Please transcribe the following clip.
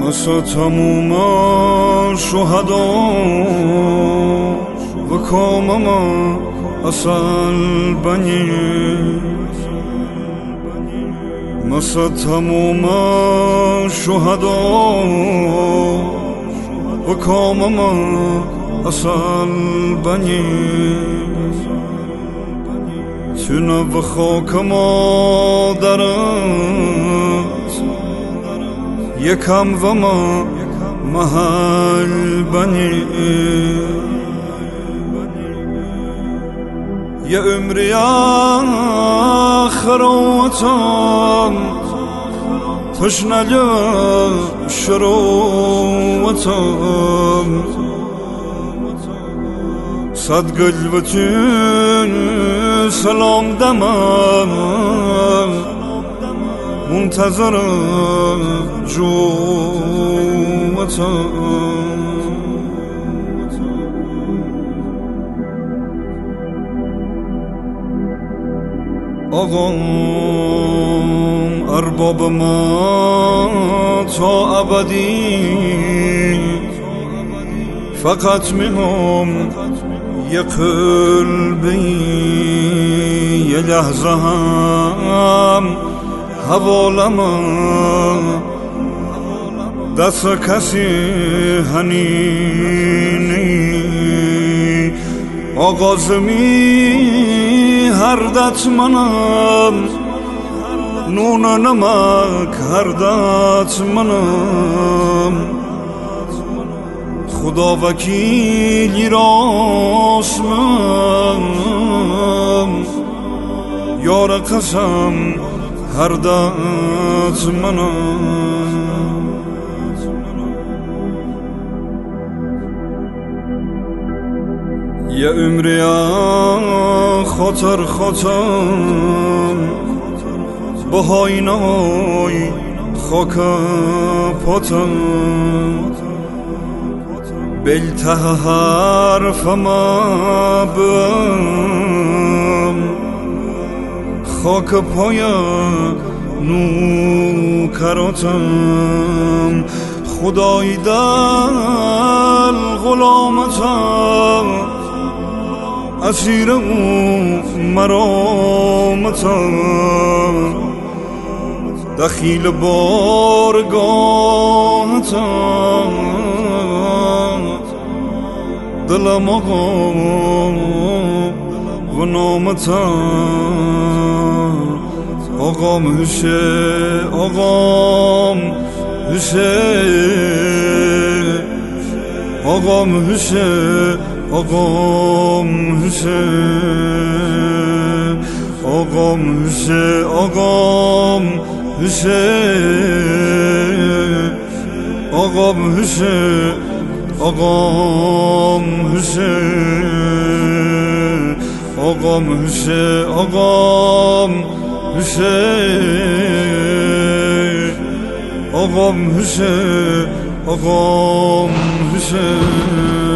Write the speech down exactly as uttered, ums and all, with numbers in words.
مثل تموم شهدا و کامم اصل بنی، مثل تموم شهدا و کامم اصل بنی، تونه و خاک مادرت یکم و ما محل بنی. یه عمری آخروتم تشنه شروتم، صد قلبتين سلام دمم منتظر جوتم. آقام ارباب ما تا ابدی، فقط میهم یه قلبی، یه لحظه هم حوالم دست کسی هنینی. آغازمی هر دت منم، نون نمک هر دت منم، خدا وکیلی راستم، یار قسم هر دت منم. یه عمری خاطر خاطر با هاینای خاک پاتم، بلته حرفم بم خاک پای نوکراتم، خدای دل غلامتم، اسیر او مرامتم، دخیل بارگاهتم، دلم آقا و نامتم. آقام هشه آقام هشه، آقام هشه آقام هشه، آقام هشه آقام هشه، آقام هشه آقام هشه، آقام هشه آقام هشه، آقام هشه آقام هشه.